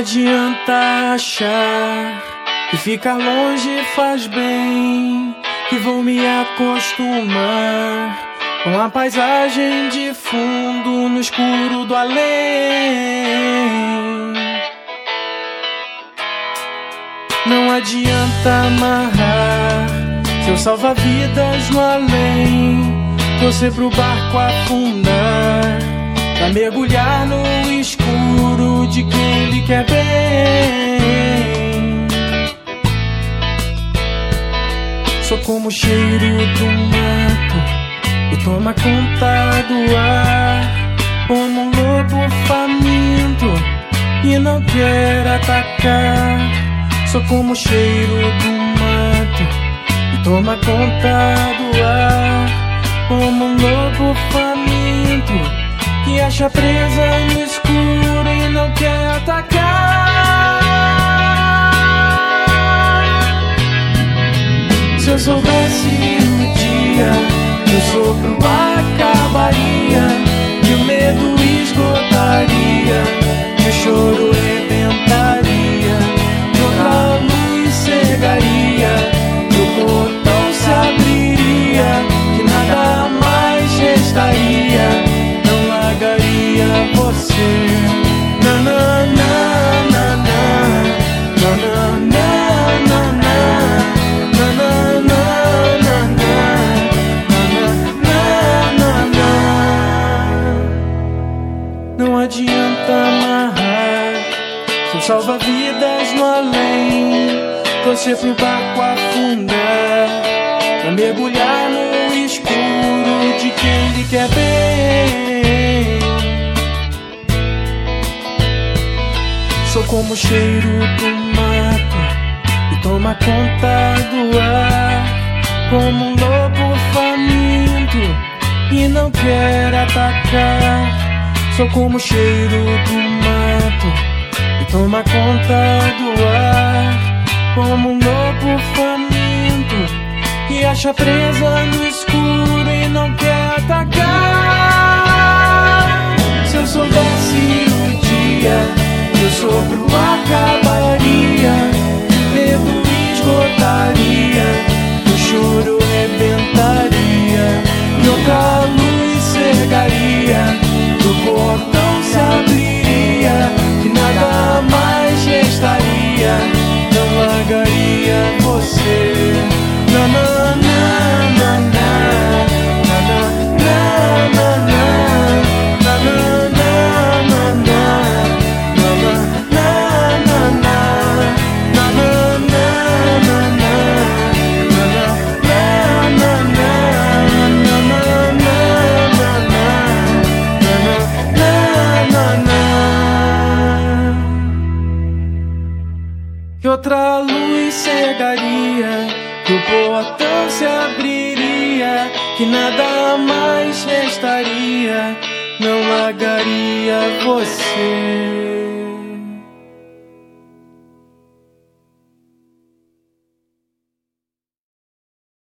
adianta achar que ficar longe faz bem, que vou me acostumar com a paisagem de fundo no escuro do além. Não adianta amarrar seu salva-vidas no além, torcer pro barco afundar, pra mergulhar no escuro de quem lhe quer bem. Sou como o cheiro do mato que toma conta do ar, como um lobo faminto e não quer atacar. Sou como o cheiro do mato que toma conta do ar, como um lobo faminto que acha presa no escuro e não quer atacar. Se eu soubesse o dia que o sopro acabaria, que o medo esgotaria, que o choro rebentaria, que outra luz cegaria, que o portão se abriria, que nada mais restaria, não largaria você. Na na na na na na na na na na na na na. Não adianta amarrar seu salva-vidas no além, torcer pro barco afundar, pra mergulhar no escuro de quem lhe quer bem. Sou como o cheiro do mato que toma conta do ar, como um lobo faminto e não quer atacar. Sou como o cheiro do mato que toma conta do ar, como um lobo faminto que acha presa no escuro e não quer atacar. Se eu soubesse o dia que o sopro acabaria, que o medo esgotaria, que o choro rebentaria, que outra luz cegaria, que o portão se abriria, que nada mais restaria, não largaria você. Na na na na na na na na na na na na na. Que outra luz cegaria, que o portão se abriria, que nada mais restaria, não largaria você.